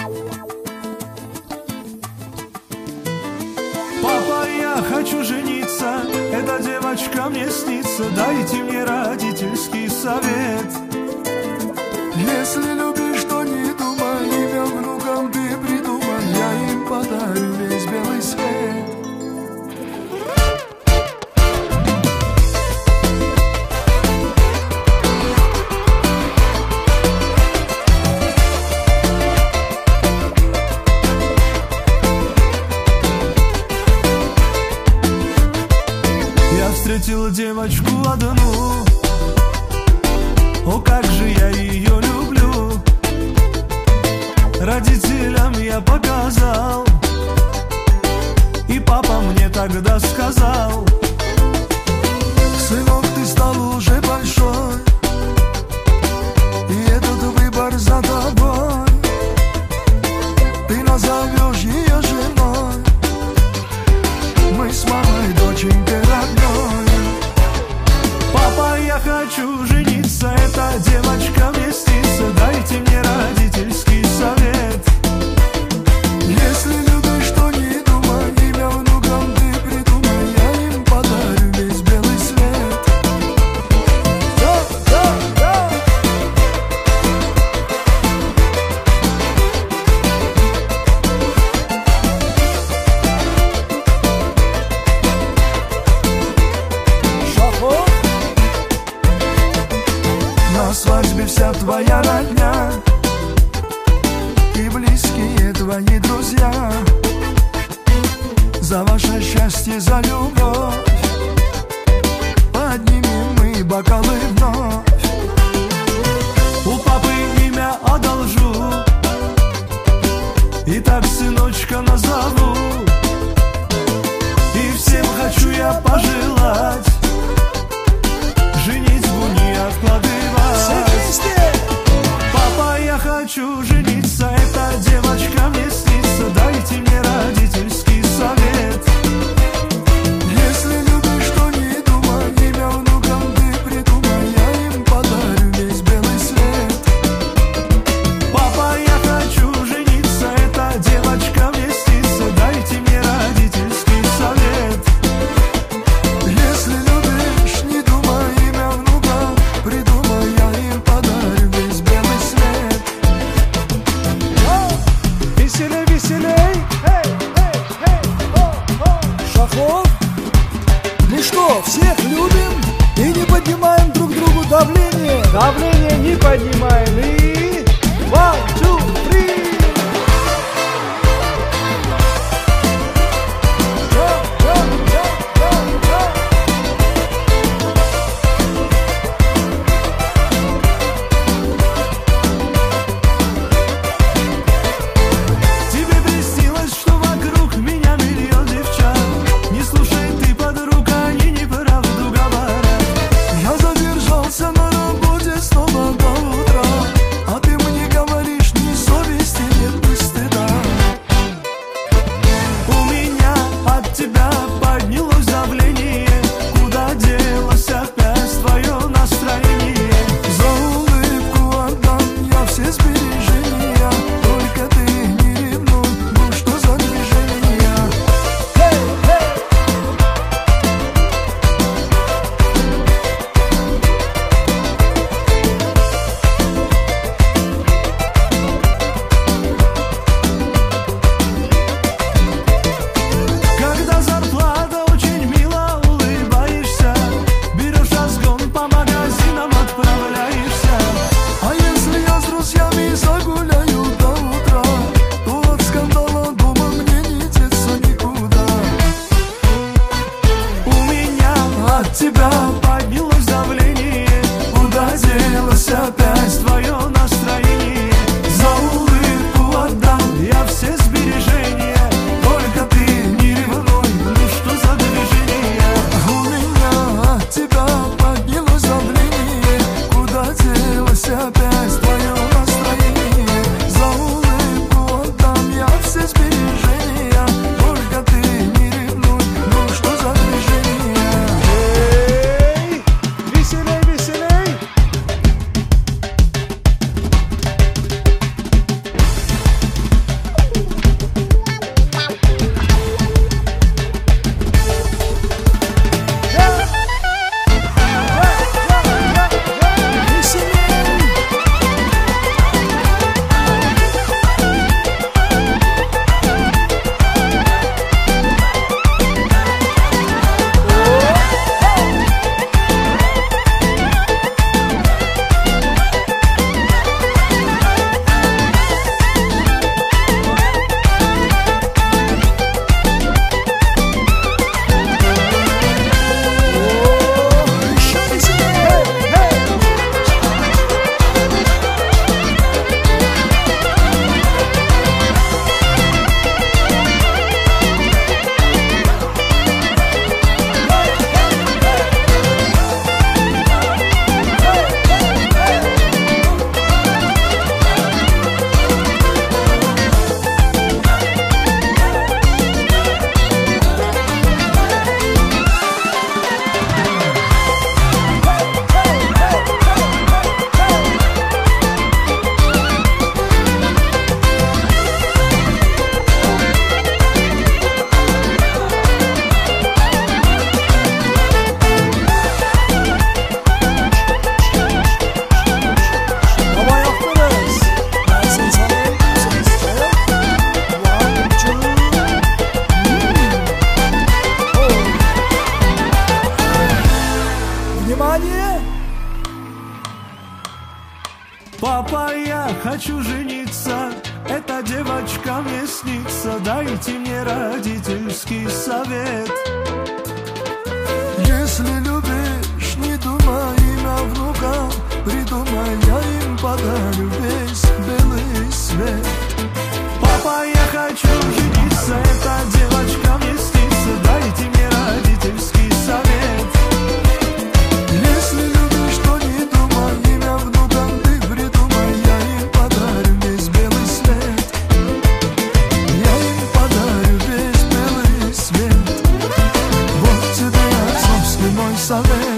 Папа, я хочу жениться, эта девочка мне снится, дайте мне родительский совет. Если любишь, то не думай, имя внукам ты придумай, я им подарю весь белый свет. Я встретил девочку одну, о, как же я ее люблю. Родителям я показал, и папа мне тогда сказал: сынок, ты стал уже большой, и этот выбор за тобой. Ты назовешь ее женой, мы с мамой доченькой родной. Папа, я хочу жениться, эта девочка мне снится, дайте мне родительский совет. Если любишь, то не думай, имя внукам ты придумай, я им подарю весь белый свет. Да, да, да. Шахо. На свадьбе вся твоя родня и близкие твои друзья. За ваше счастье, за любовь поднимем мы бокалы вновь. У папы имя одолжу, и так сыночка назову. И всем хочу я пожелать женитьбу не откладывать. Все вместе! Папа, я хочу жениться, эта девочка мне снится, дайте мне родительский совет. Если любишь, то не думай, имя внукам ты придумай, я им подарю весь белый свет. Папа, я хочу жениться, эта девочка мне снится, дайте мне родительский совет. Если любишь, не думай, имя внукам придумай, я им подарю весь белый свет. Веселей, веселей, эй, эй. хочу жениться, эта девочка мне снится, дайте мне родительский совет. Если любишь, не думай имя внука, придумай, я им подарю весь белый свет. Папа, я хочу жениться, эта девочка мне снится, дайте мне родительский совет. Если любишь, то не думай имя внука, ты придумай, я им подарю весь белый свет. Я им подарю весь белый свет. Вот тебе отцовский мой совет.